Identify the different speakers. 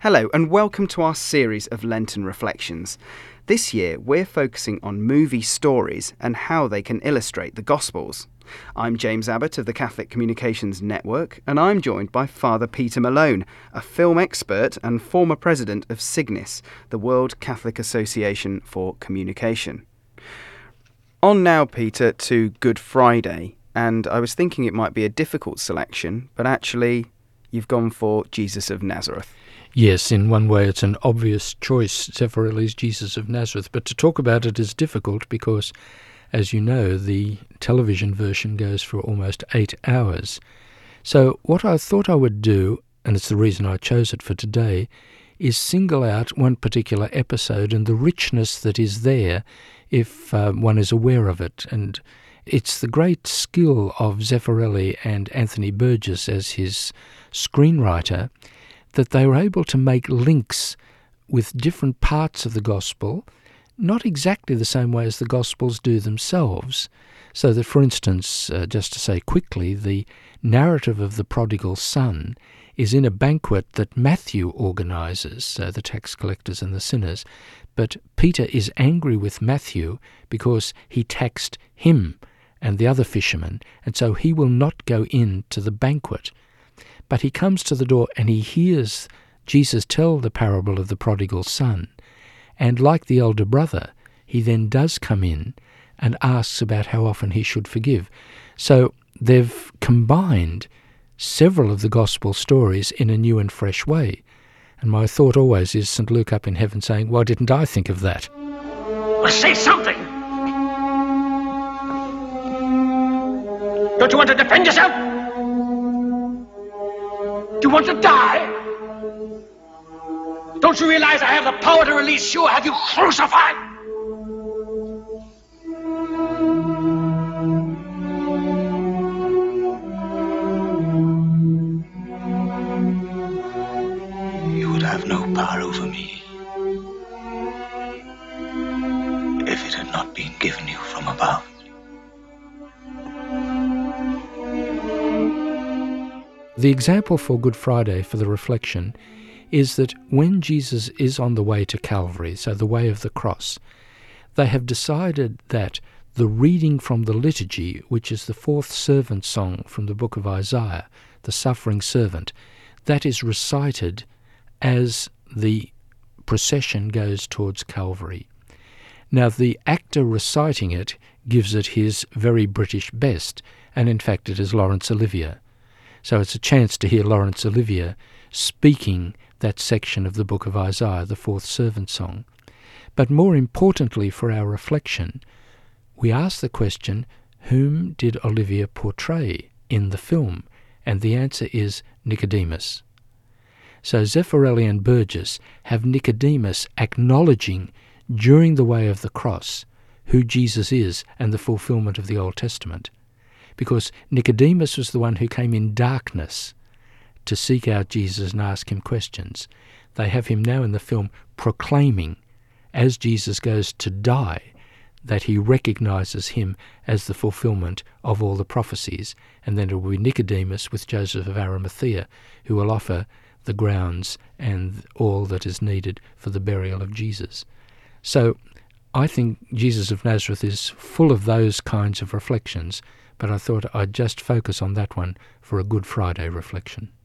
Speaker 1: Hello and welcome to our series of Lenten reflections. This year we're focusing on movie stories and how they can illustrate the Gospels. I'm James Abbott of the Catholic Communications Network, and I'm joined by Father Peter Malone, a film expert and former president of Cygnus, the World Catholic Association for Communication. On now, Peter, to Good Friday, and I was thinking it might be a difficult selection, but actually you've gone for Jesus of Nazareth.
Speaker 2: Yes, in one way it's an obvious choice, Zeffirelli's Jesus of Nazareth, but to talk about it is difficult because, as you know, the television version goes for almost 8 hours. So what I thought I would do, and it's the reason I chose it for today, is single out one particular episode and the richness that is there if one is aware of it. And it's the great skill of Zeffirelli and Anthony Burgess as his screenwriter that they were able to make links with different parts of the Gospel, not exactly the same way as the Gospels do themselves. So that, for instance, just to say quickly, the narrative of the prodigal son is in a banquet that Matthew organises, the tax collectors and the sinners. But Peter is angry with Matthew because he taxed him and the other fishermen, and so he will not go in to the banquet. But he comes to the door and he hears Jesus tell the parable of the prodigal son. And like the elder brother, he then does come in and asks about how often he should forgive. So they've combined several of the gospel stories in a new and fresh way. And my thought always is St. Luke up in heaven saying, why didn't I think of that?
Speaker 3: Well, say something! Don't you want to defend yourself? Do you want to die? Don't you realize I have the power to release you or have you crucified?
Speaker 4: You would have no power over me if it had not been given you from above.
Speaker 2: The example for Good Friday for the reflection is that when Jesus is on the way to Calvary, so the way of the cross, they have decided that the reading from the liturgy, which is the fourth servant song from the book of Isaiah, the suffering servant, that is recited as the procession goes towards Calvary. Now, the actor reciting it gives it his very British best, and in fact it is Laurence Olivier. So it's a chance to hear Laurence Olivier speaking that section of the book of Isaiah, the fourth servant song. But more importantly for our reflection, we ask the question, whom did Olivier portray in the film? And the answer is Nicodemus. So Zeffirelli and Burgess have Nicodemus acknowledging during the way of the cross who Jesus is and the fulfillment of the Old Testament. Because Nicodemus was the one who came in darkness to seek out Jesus and ask him questions. They have him now in the film proclaiming, as Jesus goes to die, that he recognizes him as the fulfillment of all the prophecies. And then it will be Nicodemus with Joseph of Arimathea who will offer the grounds and all that is needed for the burial of Jesus. So I think Jesus of Nazareth is full of those kinds of reflections, but I thought I'd just focus on that one for a Good Friday reflection.